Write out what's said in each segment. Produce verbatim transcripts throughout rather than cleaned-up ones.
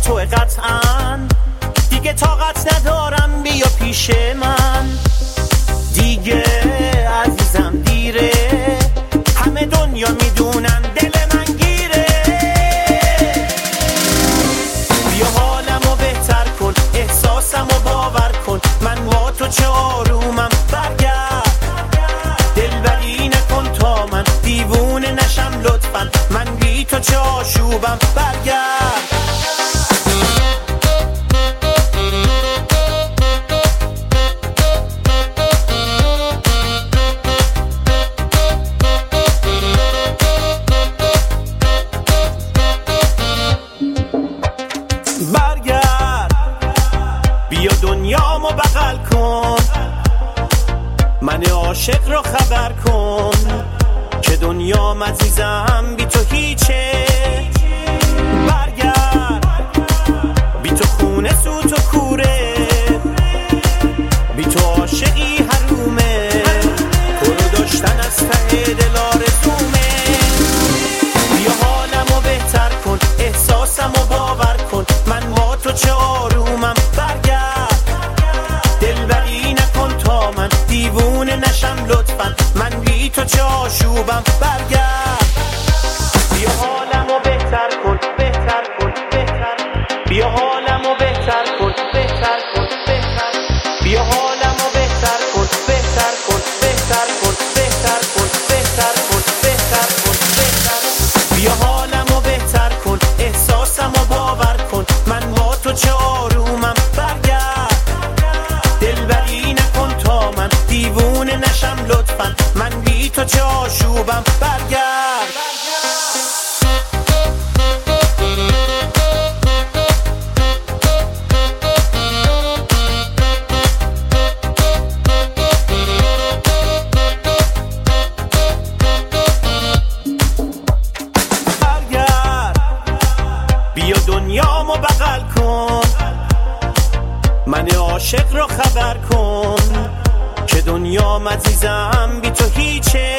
تو قطعا دیگه طاقت ندارم، بیا پیش من دیگه عزیزم دیره، همه دنیا میدونن دل من گیره. بیا حالمو بهتر کن، احساسمو باور کن، من با تو چه آرومم، برگرد دلبری نکن تا من دیوونه نشم لطفا، من بی تو چه آشوبم، برگرد. برگرد بیا دنیامو بغل کن، من عاشق رو خبر کن که دنیام عزیزم بی تو هیچه. برگرد بی تو خونه سوت و کوره، بی تو عاشقی حرومه، تو رو داشتن از ته دل آرزومه. بیا حالمو بهتر کن، احساسمو باور کن، من با تو چه آرومم، برگرد دلبری نکن تا من دیوونه نشم لطفا، من بی تو چه آشوبم، برگرد. بیا حالمو بهتر کن، بهتر کن، بهتر، بیا حالمو بهتر کن، بهتر کن، بهتر، بیا حالمو بهتر کن، بهتر کن، بهتر کن، بهتر کن، بهتر کن، بهتر کن، بهتر، بیا حالمو بهتر کن، احساسمو باور کن، من با تو چه آرومم، برگرد دلبری نکن تا من دیوونه نشم لطفا، من بی تو چه آشوبم، برگرد. بیا دنیامو بغل کن، من عاشق رو خبر کن که دنیام عزیزم بی تو هیچه.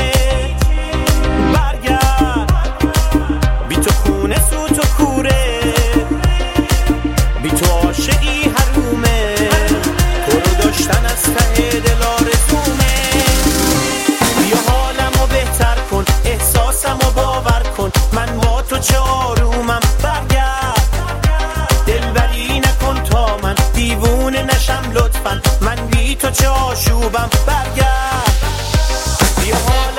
برگرد بی تو خونه سوت و کوره، بی تو عاشقی حرومه، تو رو داشتن از ته دل آرزومه. بیا حالمو بهتر کن، احساسمو باور کن، من با تو چه آرومم، برگرد دلبری نکن تا من دیوونه نشم لطفا، من بی تو چه آشوبم، برگرد. بیا حالمو